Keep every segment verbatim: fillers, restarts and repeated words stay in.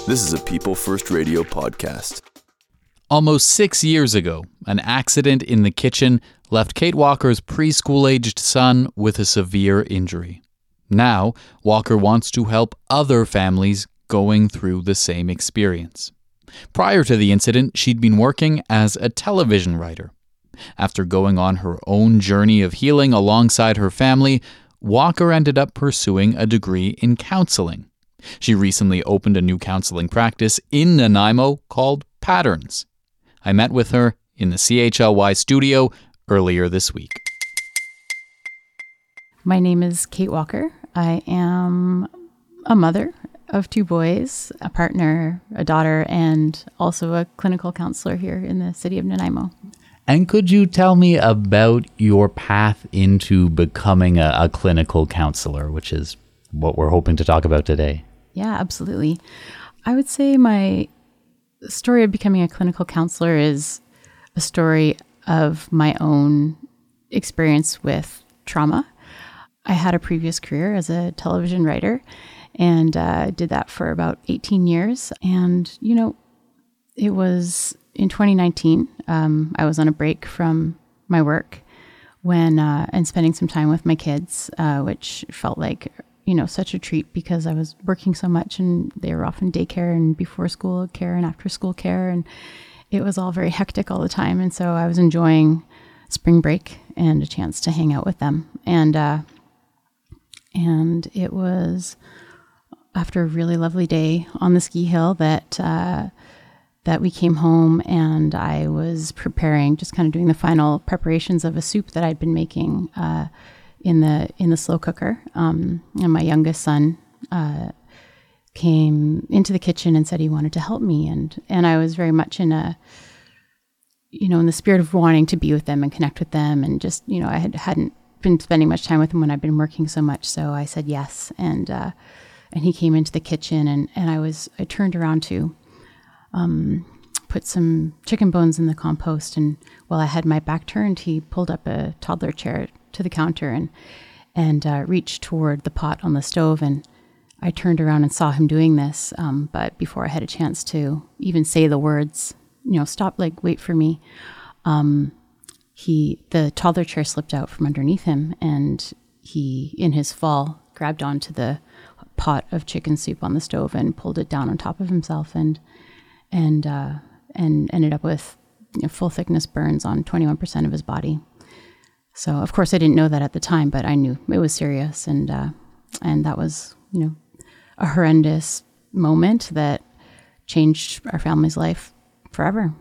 This is a People First Radio podcast. Almost six years ago, an accident in the kitchen left Kate Walker's preschool-aged son with a severe injury. Now, Walker wants to help other families going through the same experience. Prior to the incident, she'd been working as a television writer. After going on her own journey of healing alongside her family, Walker ended up pursuing a degree in counseling. She recently opened a new counseling practice in Nanaimo called Patterns. I met with her in the C H L Y studio earlier this week. My name is Kate Walker. I am a mother of two boys, a partner, a daughter, and also a clinical counselor here in the city of Nanaimo. And could you tell me about your path into becoming a, a clinical counselor, which is what we're hoping to talk about today? Yeah, absolutely. I would say my story of becoming a clinical counselor is a story of my own experience with trauma. I had a previous career as a television writer and uh, did that for about eighteen years. And, you know, it was in twenty nineteen, um, I was on a break from my work when uh, and spending some time with my kids, uh, which felt like, you know, such a treat because I was working so much and they were off in daycare and before school care and after school care. And it was all very hectic all the time. And so I was enjoying spring break and a chance to hang out with them. And, uh, and it was after a really lovely day on the ski hill that, uh, that we came home and I was preparing, just kind of doing the final preparations of a soup that I'd been making, uh, in the in the slow cooker. Um, and my youngest son uh, came into the kitchen and said he wanted to help me. And and I was very much in a, you know, in the spirit of wanting to be with them and connect with them. And just, you know, I had, hadn't been spending much time with them when I'd been working so much. So I said yes. And uh, and he came into the kitchen and, and I was, I turned around to um, put some chicken bones in the compost. And while I had my back turned, he pulled up a toddler chair to the counter and and uh, reached toward the pot on the stove, and I turned around and saw him doing this. Um, but before I had a chance to even say the words, you know, stop, like, wait for me, um, he the toddler chair slipped out from underneath him, and he, in his fall, grabbed onto the pot of chicken soup on the stove and pulled it down on top of himself, and and uh, and ended up with, you know, full thickness burns on twenty-one percent of his body. So, of course, I didn't know that at the time, but I knew it was serious. And uh, and that was, you know, a horrendous moment that changed our family's life forever.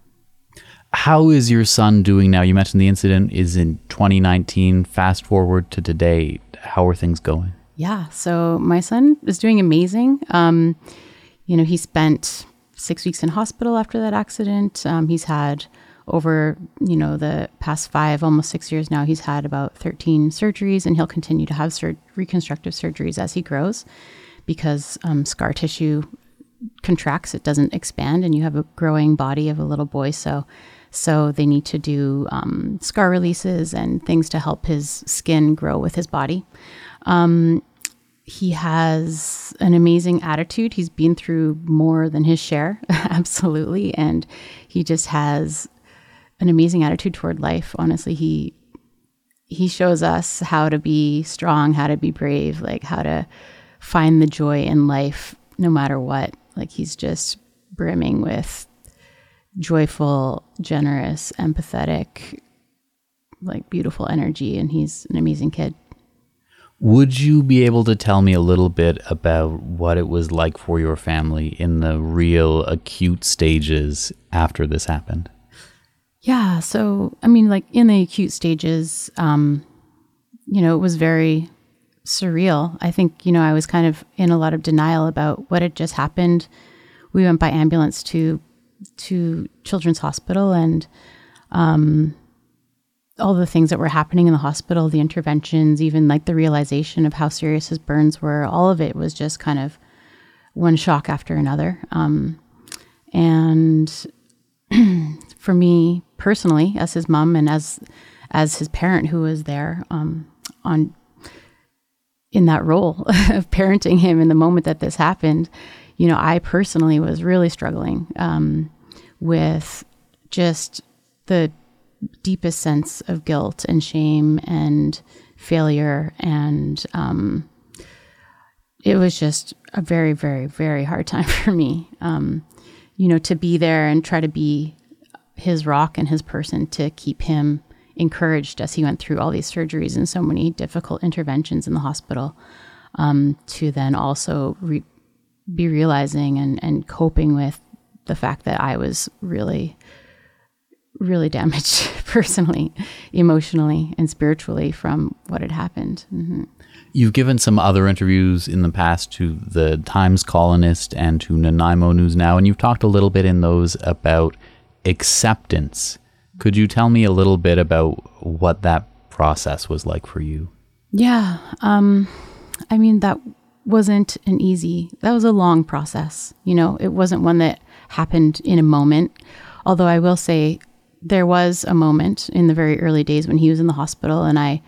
How is your son doing now? You mentioned the incident is in twenty nineteen. Fast forward to today. How are things going? Yeah, so my son is doing amazing. Um, you know, he spent six weeks in hospital after that accident. Um, he's had over, you know, the past five, almost six years now, he's had about thirteen surgeries, and he'll continue to have sur- reconstructive surgeries as he grows because um, scar tissue contracts, it doesn't expand, and you have a growing body of a little boy. So, so they need to do um, scar releases and things to help his skin grow with his body. Um, he has an amazing attitude. He's been through more than his share, absolutely. And he just has an amazing attitude toward life. Honestly, he he shows us how to be strong, how to be brave, like how to find the joy in life no matter what. Like, he's just brimming with joyful, generous, empathetic, like beautiful energy, and he's an amazing kid. Would you be able to tell me a little bit about what it was like for your family in the real acute stages after this happened? Yeah. So, I mean, like in the acute stages, um, you know, it was very surreal. I think, you know, I was kind of in a lot of denial about what had just happened. We went by ambulance to, to Children's Hospital, and, um, all the things that were happening in the hospital, the interventions, even like the realization of how serious his burns were, all of it was just kind of one shock after another. Um, and for me personally, as his mom and as as his parent who was there um, on in that role of parenting him in the moment that this happened, you know, I personally was really struggling um, with just the deepest sense of guilt and shame and failure. And um, it was just a very, very, very hard time for me, um, you know, to be there and try to be his rock and his person to keep him encouraged as he went through all these surgeries and so many difficult interventions in the hospital, um, to then also re- be realizing and, and coping with the fact that I was really, really damaged personally, emotionally, and spiritually from what had happened. Mm-hmm. You've given some other interviews in the past to the Times Colonist and to Nanaimo News Now, and you've talked a little bit in those about acceptance. Could you tell me a little bit about what that process was like for you? Yeah. Um, I mean, that wasn't an easy, that was a long process. You know, it wasn't one that happened in a moment. Although I will say there was a moment in the very early days when he was in the hospital and I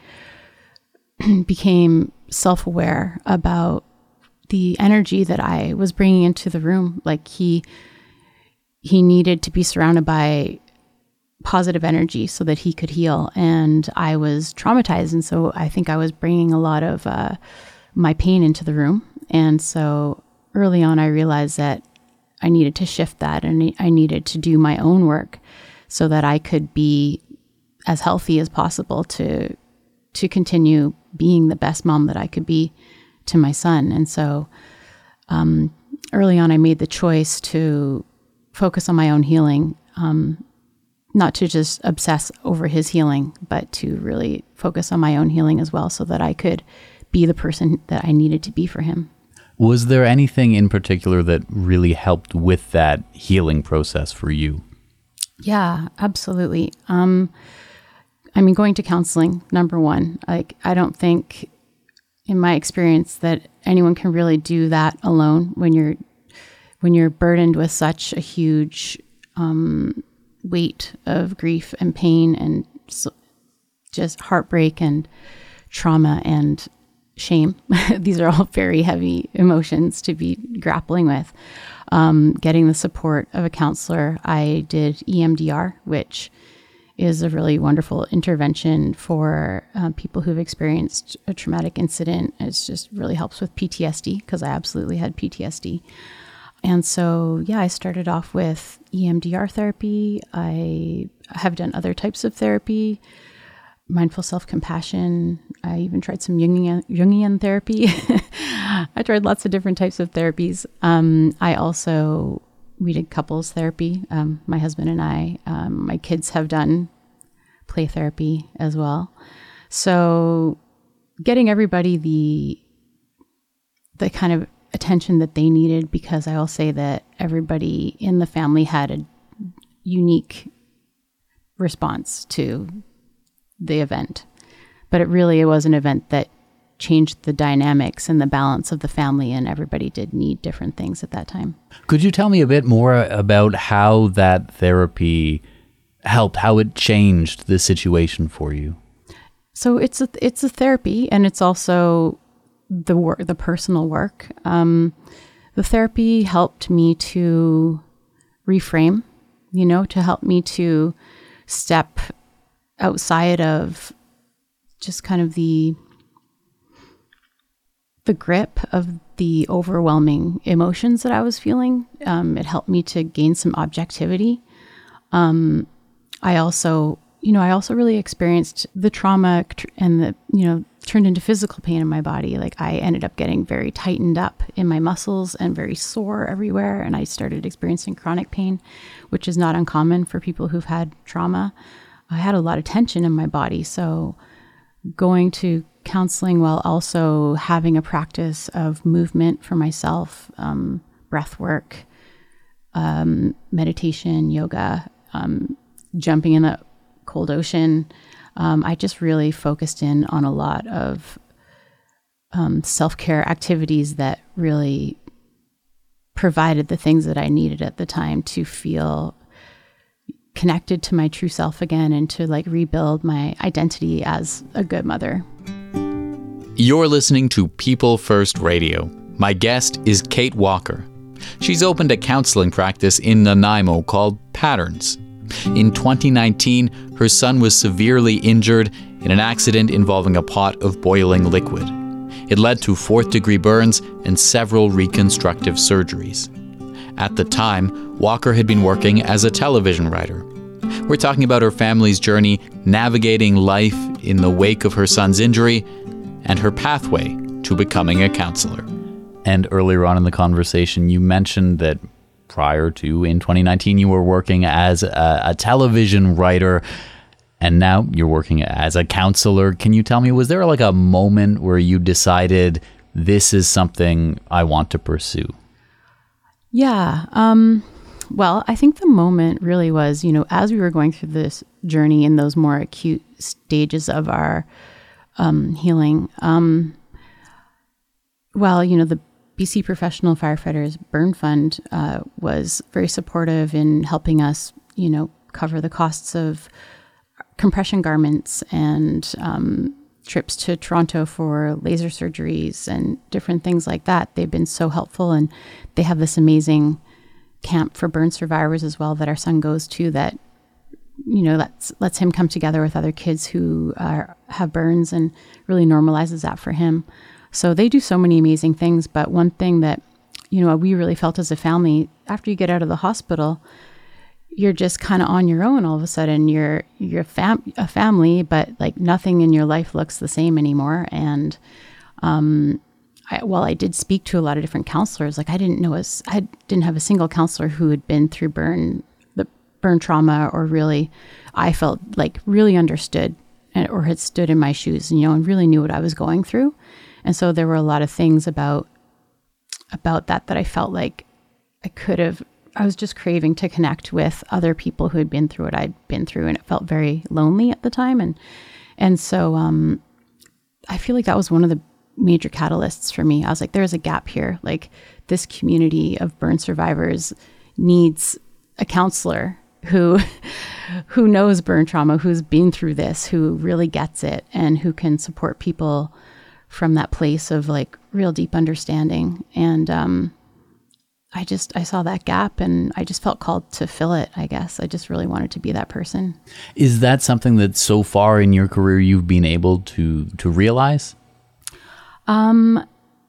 became self-aware about the energy that I was bringing into the room. Like he, he needed to be surrounded by positive energy so that he could heal. And I was traumatized. And so I think I was bringing a lot of uh, my pain into the room. And so early on, I realized that I needed to shift that and I needed to do my own work so that I could be as healthy as possible to, to continue being the best mom that I could be to my son. And so um, early on, I made the choice to focus on my own healing, um, not to just obsess over his healing, but to really focus on my own healing as well so that I could be the person that I needed to be for him. Was there anything in particular that really helped with that healing process for you? Yeah, absolutely. Um, I mean, going to counseling, number one. Like, I don't think, in my experience, that anyone can really do that alone when you're when you're burdened with such a huge um, weight of grief and pain and so just heartbreak and trauma and shame. These are all very heavy emotions to be grappling with. Um, getting the support of a counselor. I did E M D R, which is a really wonderful intervention for uh, people who've experienced a traumatic incident. It just really helps with P T S D because I absolutely had P T S D. And so, yeah, I started off with E M D R therapy. I have done other types of therapy, mindful self-compassion. I even tried some Jungian, Jungian therapy. I tried lots of different types of therapies. Um, I also, we did couples therapy. Um, my husband and I, um, my kids have done play therapy as well. So getting everybody the, the kind of attention that they needed, because I will say that everybody in the family had a unique response to the event. But it really it was an event that changed the dynamics and the balance of the family, and everybody did need different things at that time. Could you tell me a bit more about how that therapy helped, how it changed the situation for you? So it's a, it's a therapy, and it's also the work, the personal work. Um, the therapy helped me to reframe, you know, to help me to step outside of just kind of the the grip of the overwhelming emotions that I was feeling. Um, it helped me to gain some objectivity. Um, I also, you know, I also really experienced the trauma and the, you know, turned into physical pain in my body. Like I ended up getting very tightened up in my muscles and very sore everywhere. And I started experiencing chronic pain, which is not uncommon for people who've had trauma. I had a lot of tension in my body. So going to counseling while also having a practice of movement for myself, um, breath work, um, meditation, yoga, um, jumping in the cold ocean. Um, I just really focused in on a lot of um, self-care activities that really provided the things that I needed at the time to feel connected to my true self again and to like rebuild my identity as a good mother. You're listening to People First Radio. My guest is Kate Walker. She's opened a counseling practice in Nanaimo called Patterns. In twenty nineteen, her son was severely injured in an accident involving a pot of boiling liquid. It led to fourth-degree burns and several reconstructive surgeries. At the time, Walker had been working as a television writer. We're talking about her family's journey navigating life in the wake of her son's injury and her pathway to becoming a counselor. And earlier on in the conversation, you mentioned that prior to, in twenty nineteen, you were working as a, a television writer, and now you're working as a counselor. Can you tell me, was there like a moment where you decided this is something I want to pursue? Yeah. Um, well, I think the moment really was, you know, as we were going through this journey in those more acute stages of our um, healing, um, well, you know, the B C Professional Firefighters Burn Fund uh, was very supportive in helping us, you know, cover the costs of compression garments and um, trips to Toronto for laser surgeries and different things like that. They've been so helpful, and they have this amazing camp for burn survivors as well that our son goes to that, you know, that lets him come together with other kids who are, have burns and really normalizes that for him. So they do so many amazing things. But one thing that, you know, we really felt as a family, after you get out of the hospital, you're just kind of on your own all of a sudden. You're you're fam- a family, but like nothing in your life looks the same anymore. And um, I, while I did speak to a lot of different counselors, like I didn't know us, I didn't have a single counselor who had been through burn, the burn trauma, or really, I felt like really understood and, or had stood in my shoes, you know, and really knew what I was going through. And so there were a lot of things about about that that I felt like I could have, I was just craving to connect with other people who had been through what I'd been through, and it felt very lonely at the time. And and so um, I feel like that was one of the major catalysts for me. I was like, there's a gap here. Like this community of burn survivors needs a counselor who who knows burn trauma, who's been through this, who really gets it, and who can support people from that place of like real deep understanding. And um, I just, I saw that gap, and I just felt called to fill it, I guess. I just really wanted to be that person. Is that something that so far in your career you've been able to to realize? Um,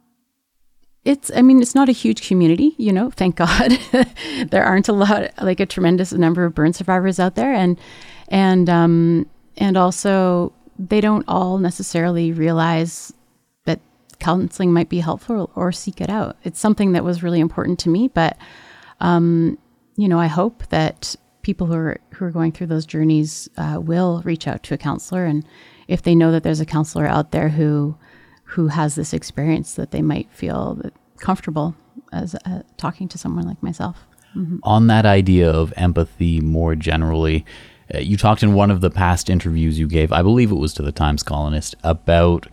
it's, I mean, it's not a huge community, you know, thank God. There aren't a lot, like a tremendous number of burn survivors out there. And, and, um, and also they don't all necessarily realize that counseling might be helpful or seek it out. It's something that was really important to me, but, um, you know, I hope that people who are, who are going through those journeys, uh, will reach out to a counselor. And if they know that there's a counselor out there who, who has this experience, that they might feel comfortable as uh, talking to someone like myself. Mm-hmm. On that idea of empathy more generally, uh, you talked in one of the past interviews you gave, I believe it was to the Times Colonist, about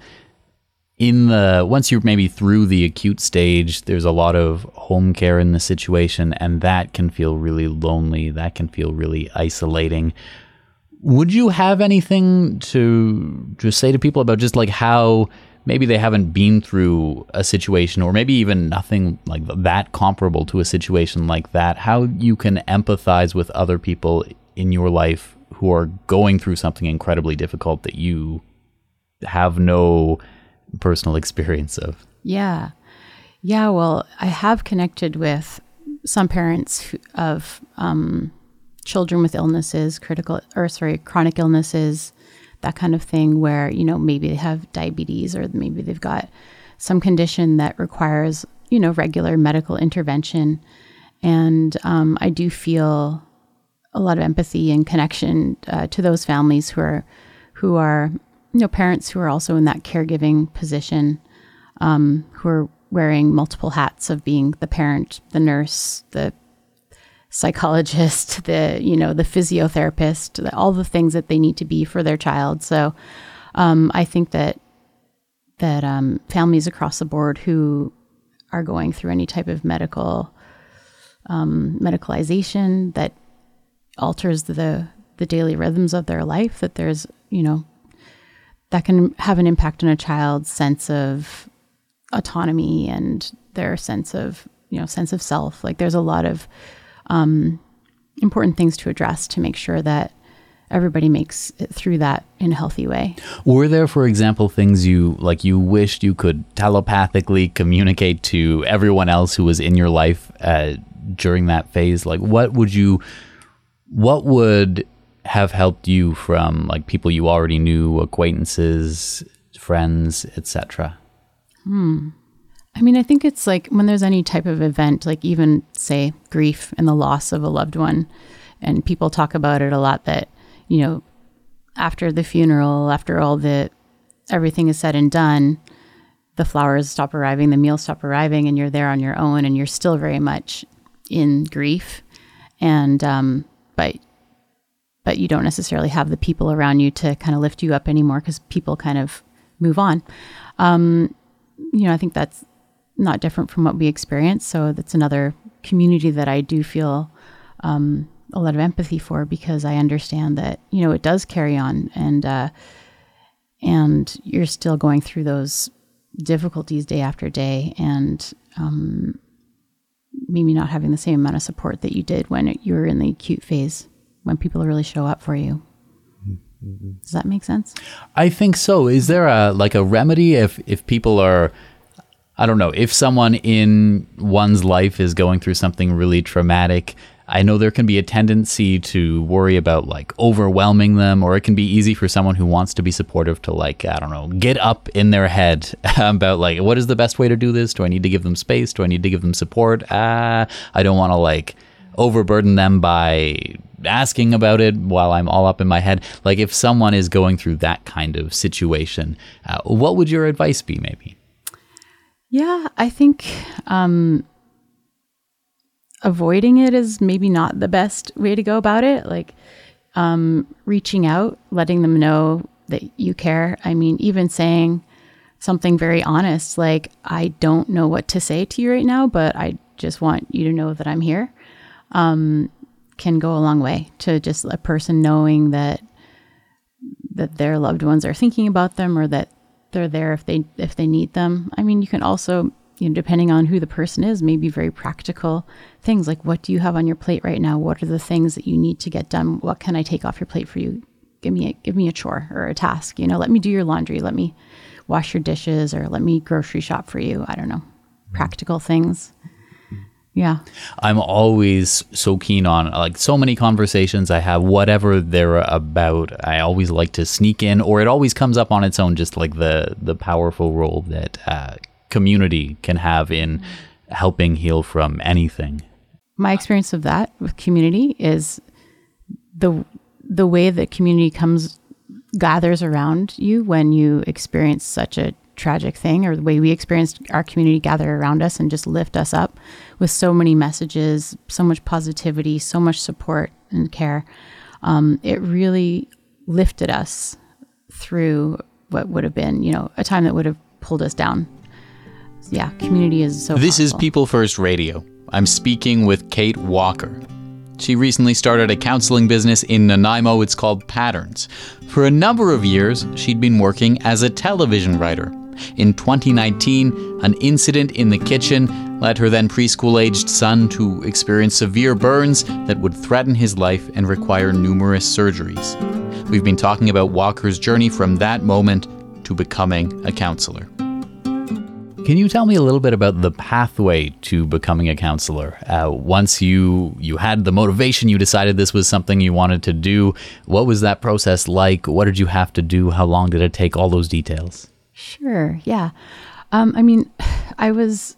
in the, once you're maybe through the acute stage, there's a lot of home care in the situation, and that can feel really lonely. That can feel really isolating. Would you have anything to to say to people about just like how maybe they haven't been through a situation, or maybe even nothing like that comparable to a situation like that, how you can empathize with other people in your life who are going through something incredibly difficult that you have no personal experience of? Yeah. Yeah, well, I have connected with some parents who, of um, children with illnesses, critical, or sorry, chronic illnesses, that kind of thing, where, you know, maybe they have diabetes, or maybe they've got some condition that requires, you know, regular medical intervention. And um, I do feel a lot of empathy and connection uh, to those families who are, who are, you know, parents who are also in that caregiving position, um, who are wearing multiple hats of being the parent, the nurse, the psychologist, the, you know, the physiotherapist, the, all the things that they need to be for their child. So um, I think that that um, families across the board who are going through any type of medical um, medicalization that alters the the daily rhythms of their life, that there's, you know, that can have an impact on a child's sense of autonomy and their sense of you know, sense of self. Like there's a lot of um, important things to address to make sure that everybody makes it through that in a healthy way. Were there, for example, things you like you wished you could telepathically communicate to everyone else who was in your life uh, during that phase? Like what would you, what would have helped you from like people you already knew, acquaintances, friends, et cetera? Hmm. I mean, I think it's like when there's any type of event, like even say grief and the loss of a loved one, and people talk about it a lot that, you know, after the funeral, after all the, everything is said and done, the flowers stop arriving, the meals stop arriving, and you're there on your own and you're still very much in grief. And, um, but, but you don't necessarily have the people around you to kind of lift you up anymore because people kind of move on. Um, you know, I think that's not different from what we experience. So that's another community that I do feel, um, a lot of empathy for, because I understand that, you know, it does carry on, and, uh, and you're still going through those difficulties day after day, and, um, maybe not having the same amount of support that you did when it, you were in the acute phase, when people really show up for you. Does that make sense? I think so. Is there a, like a remedy if, if people are, I don't know, if someone in one's life is going through something really traumatic? I know there can be a tendency to worry about like overwhelming them, or it can be easy for someone who wants to be supportive to like, I don't know, get up in their head about like, what is the best way to do this? Do I need to give them space? Do I need to give them support? Uh, I don't want to like overburden them by asking about it while I'm all up in my head. Like if someone is going through that kind of situation, uh, what would your advice be maybe? Yeah, I think, um, avoiding it is maybe not the best way to go about it. Like, um, reaching out, letting them know that you care. I mean, even saying something very honest, like, I don't know what to say to you right now, but I just want you to know that I'm here, um, can go a long way to just a person knowing that, that their loved ones are thinking about them, or that they're there if they, if they need them. I mean, you can also, you know, depending on who the person is, maybe very practical things like, what do you have on your plate right now? What are the things that you need to get done? What can I take off your plate for you? Give me a, give me a chore or a task, you know, let me do your laundry. Let me wash your dishes, or let me grocery shop for you. I don't know, practical things. Yeah. I'm always so keen on like so many conversations I have, whatever they're about, I always like to sneak in, or it always comes up on its own, just like the, the powerful role that, uh, community can have in helping heal from anything. My experience of that with community is the the way that community comes, gathers around you when you experience such a tragic thing, or the way we experienced our community gather around us and just lift us up with so many messages, so much positivity, so much support and care. Um, it really lifted us through what would have been, you know, a time that would have pulled us down. Yeah, community is so This powerful. is People First Radio. I'm speaking with Kate Walker. She recently started a counseling business in Nanaimo. It's called Patterns. For a number of years, she'd been working as a television writer. In twenty nineteen, an incident in the kitchen led her then preschool-aged son to experience severe burns that would threaten his life and require numerous surgeries. We've been talking about Walker's journey from that moment to becoming a counselor. Can you tell me a little bit about the pathway to becoming a counselor? Uh, once you you had the motivation, you decided this was something you wanted to do. What was that process like? What did you have to do? How long did it take? All those details. Sure. Yeah. Um, I mean, I was,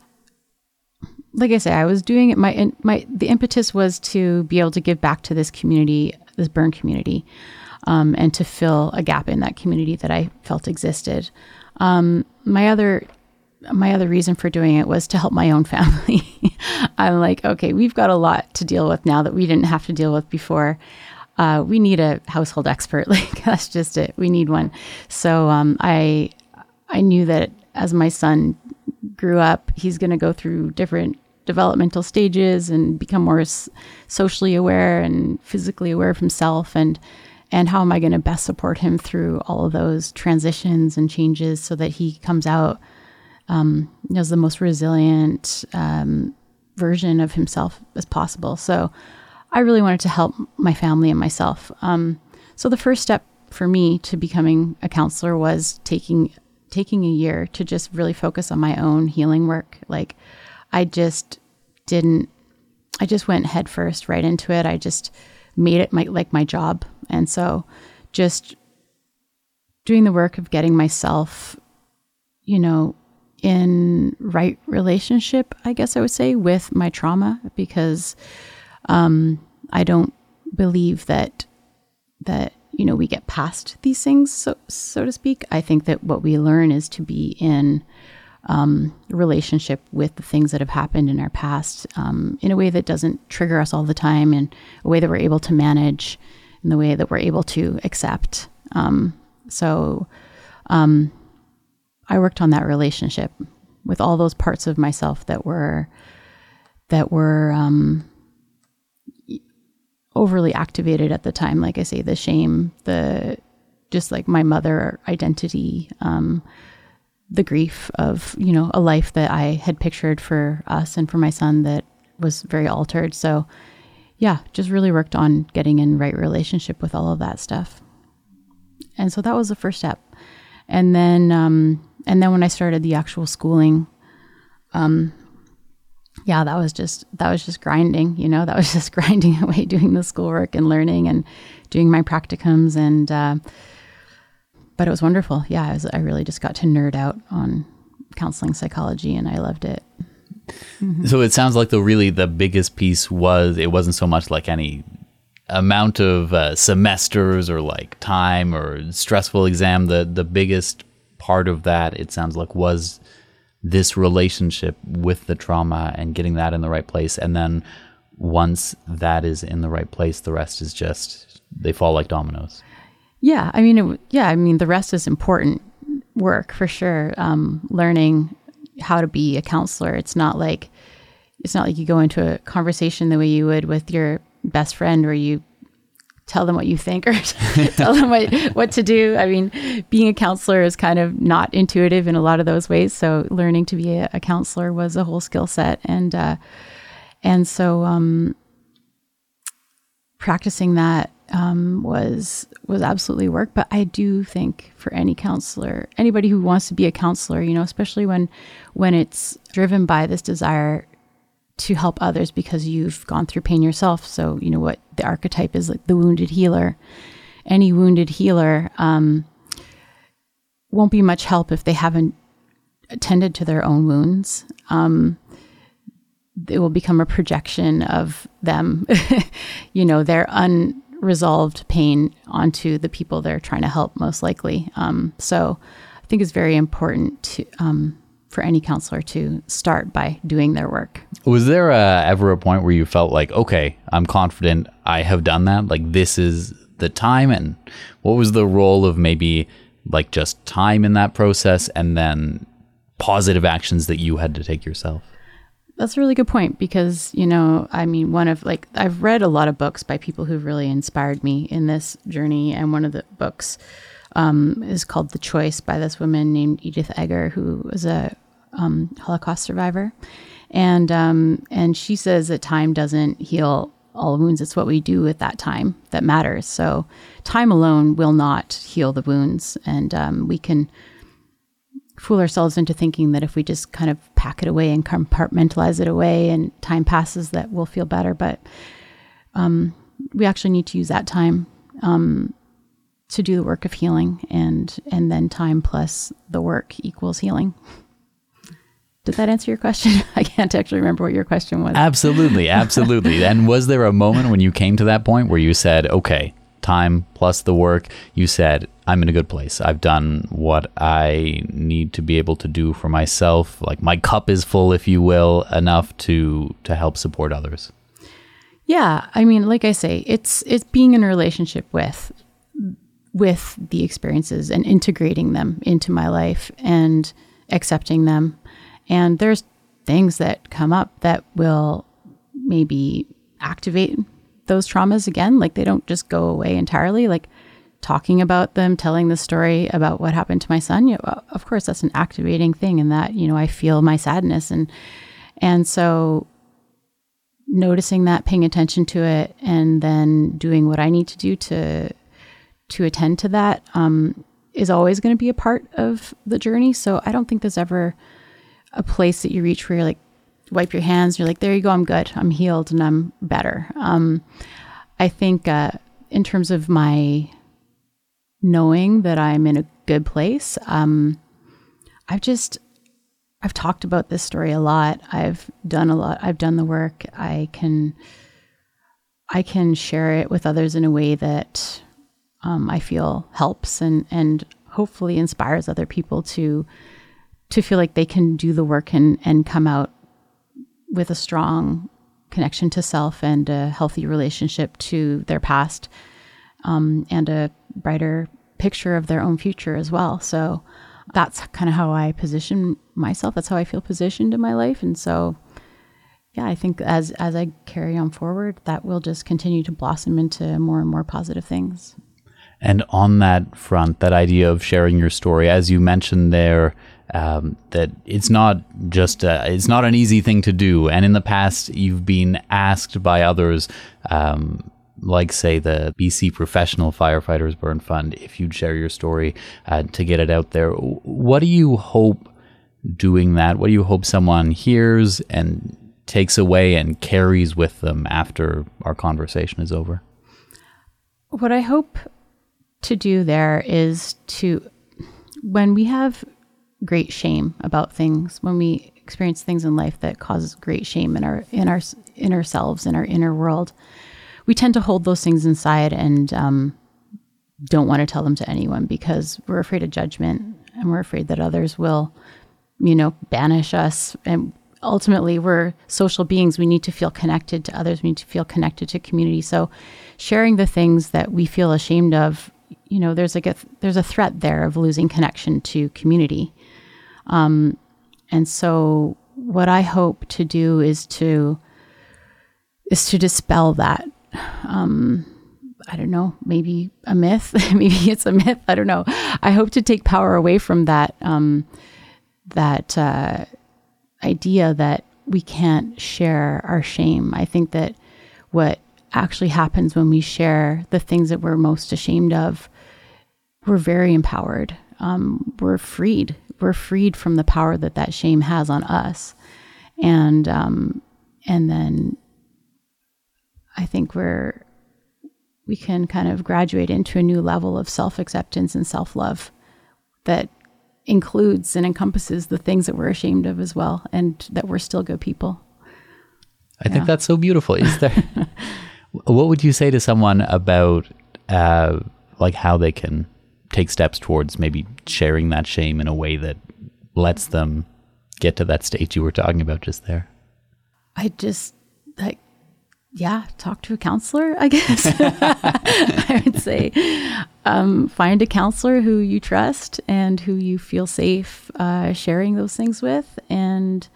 like I say, I was doing it. My, my, the impetus was to be able to give back to this community, this burn community, um, and to fill a gap in that community that I felt existed. Um, my other, my other reason for doing it was to help my own family. I'm like, okay, we've got a lot to deal with now that we didn't have to deal with before. Uh, we need a household expert. Like, that's just it. We need one. So, um, I, I knew that as my son grew up, he's going to go through different developmental stages and become more s- socially aware and physically aware of himself. And, and how am I going to best support him through all of those transitions and changes so that he comes out, um, as the most resilient, um, version of himself as possible. So I really wanted to help my family and myself. Um, so the first step for me to becoming a counselor was taking taking a year to just really focus on my own healing work. Like I just didn't, I just went head first right into it. I just made it my, like my job. And so just doing the work of getting myself, you know, in right relationship, I guess I would say, with my trauma, because um, I don't believe that, that, you know, we get past these things, so so to speak. I think that what we learn is to be in um, relationship with the things that have happened in our past um, in a way that doesn't trigger us all the time, and a way that we're able to manage, in the way that we're able to accept. Um, so um, I worked on that relationship with all those parts of myself that were that were um, overly activated at the time. Like I say, the shame, the just like my mother identity, um, the grief of, you know, a life that I had pictured for us and for my son that was very altered. So yeah, just really worked on getting in right relationship with all of that stuff. And so that was the first step. And then, um, and then when I started the actual schooling, um, yeah, that was just, that was just grinding, you know, that was just grinding away, doing the schoolwork and learning and doing my practicums. And, uh, but it was wonderful. Yeah, I, was, I really just got to nerd out on counseling psychology, and I loved it. Mm-hmm. So it sounds like the really the biggest piece was, it wasn't so much like any amount of uh, semesters or like time or stressful exam. The, the biggest part of that, it sounds like, was this relationship with the trauma and getting that in the right place. And then once that is in the right place, the rest is just, they fall like dominoes. Yeah. I mean, it, yeah, I mean, the rest is important work for sure. Um, learning how to be a counselor. It's not like, it's not like you go into a conversation the way you would with your best friend, where you tell them what you think or tell them what, what to do. I mean, being a counselor is kind of not intuitive in a lot of those ways. So learning to be a, a counselor was a whole skill set. And, uh, and so, um, practicing that, um, was, was absolutely work. But I do think for any counselor, anybody who wants to be a counselor, you know, especially when, when it's driven by this desire to help others because you've gone through pain yourself. So, you know, what the archetype is, like the wounded healer. Any wounded healer um, won't be much help if they haven't attended to their own wounds. Um, it will become a projection of them, you know, their unresolved pain onto the people they're trying to help, most likely. Um, so I think it's very important to um, for any counselor to start by doing their work. Was there uh, ever a point where you felt like, okay, I'm confident I have done that, like this is the time? And what was the role of maybe like just time in that process, and then positive actions that you had to take yourself? That's a really good point, because, you know, I mean, one of like, I've read a lot of books by people who've really inspired me in this journey. And one of the books um, is called The Choice by this woman named Edith Eger, who was a um, Holocaust survivor. And, um, and she says that time doesn't heal all wounds. It's what we do with that time that matters. So time alone will not heal the wounds. And um, we can fool ourselves into thinking that if we just kind of pack it away and compartmentalize it away and time passes, that we'll feel better. But um, we actually need to use that time um, to do the work of healing, and and then time plus the work equals healing. Did that answer your question? I can't actually remember what your question was. Absolutely, absolutely. And was there a moment when you came to that point where you said, okay, time plus the work, you said, I'm in a good place. I've done what I need to be able to do for myself. Like my cup is full, if you will, enough to to help support others. Yeah. I mean, like I say, it's it's being in a relationship with with the experiences and integrating them into my life and accepting them. And there's things that come up that will maybe activate those traumas again. Like they don't just go away entirely. Like talking about them, telling the story about what happened to my son, you know, of course that's an activating thing, and that, you know, I feel my sadness. And, and so noticing that, paying attention to it, and then doing what I need to do to to attend to that um, is always going to be a part of the journey. So I don't think there's ever a place that you reach where you're like, wipe your hands, you're like, there you go, I'm good, I'm healed, and I'm better. Um, I think uh, in terms of my knowing that I'm in a good place, um, I've just, I've talked about this story a lot. I've done a lot. I've done the work. I can, I can share it with others in a way that um, I feel helps and and hopefully inspires other people to to feel like they can do the work and and come out with a strong connection to self and a healthy relationship to their past, um, and a brighter picture of their own future as well. So that's kind of how I position myself. That's how I feel positioned in my life. And so, yeah, I think as as I carry on forward, that will just continue to blossom into more and more positive things. And on that front, that idea of sharing your story, as you mentioned there, um, that it's not just a, it's not an easy thing to do. And in the past, you've been asked by others, um, like say the B C Professional Firefighters Burn Fund, if you'd share your story uh, to get it out there. What do you hope doing that? What do you hope someone hears and takes away and carries with them after our conversation is over? What I hope to do there is to, when we have great shame about things, when we experience things in life that causes great shame in our in our inner selves, in our inner world, we tend to hold those things inside and um, don't want to tell them to anyone because we're afraid of judgment and we're afraid that others will, you know, banish us. And ultimately, we're social beings. We need to feel connected to others. We need to feel connected to community. So sharing the things that we feel ashamed of, you know, there's like a, there's a threat there of losing connection to community. Um, and so what I hope to do is to, is to dispel that. Um, I don't know, maybe a myth, maybe it's a myth. I don't know. I hope to take power away from that, um, that, uh, idea that we can't share our shame. I think that what actually happens when we share the things that we're most ashamed of, we're very empowered. Um, we're freed. We're freed from the power that that shame has on us. And, um, and then I think we're, we can kind of graduate into a new level of self-acceptance and self-love that includes and encompasses the things that we're ashamed of as well, and that we're still good people. I yeah. think that's so beautiful. Is there, what would you say to someone about, uh, like how they can take steps towards maybe sharing that shame in a way that lets them get to that state you were talking about just there? I just, like, yeah, talk to a counselor, I guess. I would say um, find a counselor who you trust and who you feel safe uh, sharing those things with. And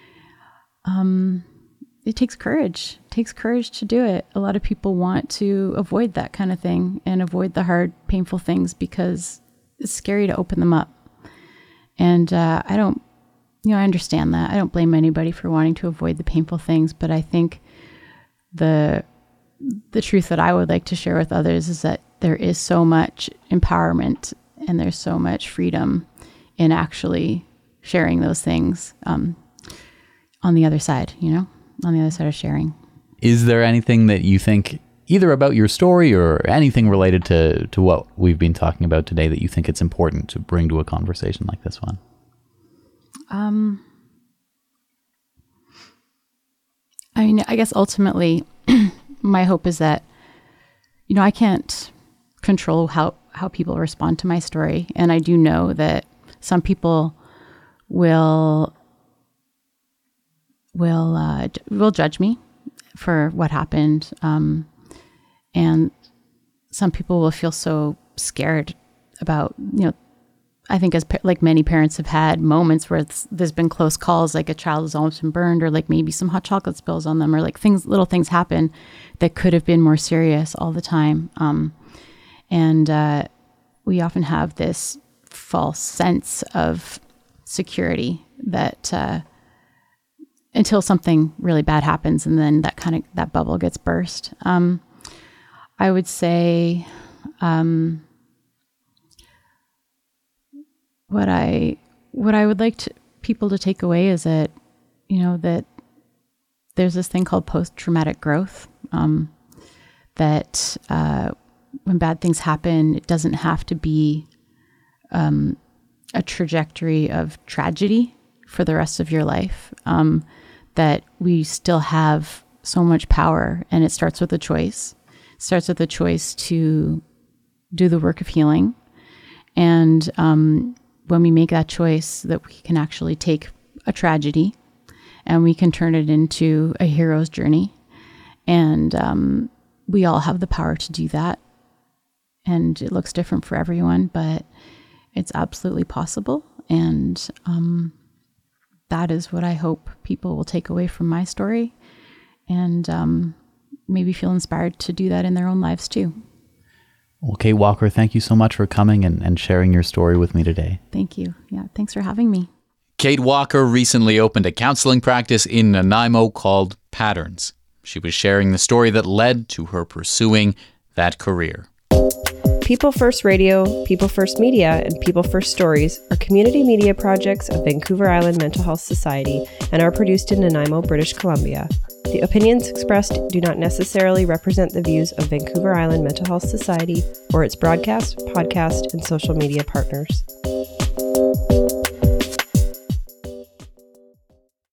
um, it takes courage. It takes courage to do it. A lot of people want to avoid that kind of thing and avoid the hard, painful things because it's scary to open them up. And uh, I don't, you know, I understand that. I don't blame anybody for wanting to avoid the painful things, but I think the the truth that I would like to share with others is that there is so much empowerment and there's so much freedom in actually sharing those things um, on the other side, you know, on the other side of sharing. Is there anything that you think, either about your story or anything related to, to what we've been talking about today, that you think it's important to bring to a conversation like this one? Um. I mean, I guess ultimately my hope is that, you know, I can't control how, how people respond to my story. And I do know that some people will, will, uh, will judge me for what happened. Um, and some people will feel so scared about, you know, I think as pa- like many parents have had moments where it's, there's been close calls, like a child has almost been burned, or like maybe some hot chocolate spills on them, or like things, little things happen that could have been more serious all the time. Um, and uh, we often have this false sense of security that, uh, until something really bad happens, and then that kind of that bubble gets burst. Um, I would say um, what I what I would like to, people to take away is that, you know, that there's this thing called post-traumatic growth. Um, that uh, when bad things happen, it doesn't have to be um, a trajectory of tragedy for the rest of your life. Um, that we still have so much power, and it starts with a choice. It starts with a choice to do the work of healing. And um, when we make that choice, that we can actually take a tragedy and we can turn it into a hero's journey. And um, we all have the power to do that. And it looks different for everyone, but it's absolutely possible. And um, that is what I hope people will take away from my story, and um, maybe feel inspired to do that in their own lives too. Well, Kate Walker, thank you so much for coming and, and sharing your story with me today. Thank you. Yeah, thanks for having me. Kate Walker recently opened a counseling practice in Nanaimo called Patterns. She was sharing the story that led to her pursuing that career. People First Radio, People First Media, and People First Stories are community media projects of Vancouver Island Mental Health Society and are produced in Nanaimo, British Columbia. The opinions expressed do not necessarily represent the views of Vancouver Island Mental Health Society or its broadcast, podcast, and social media partners.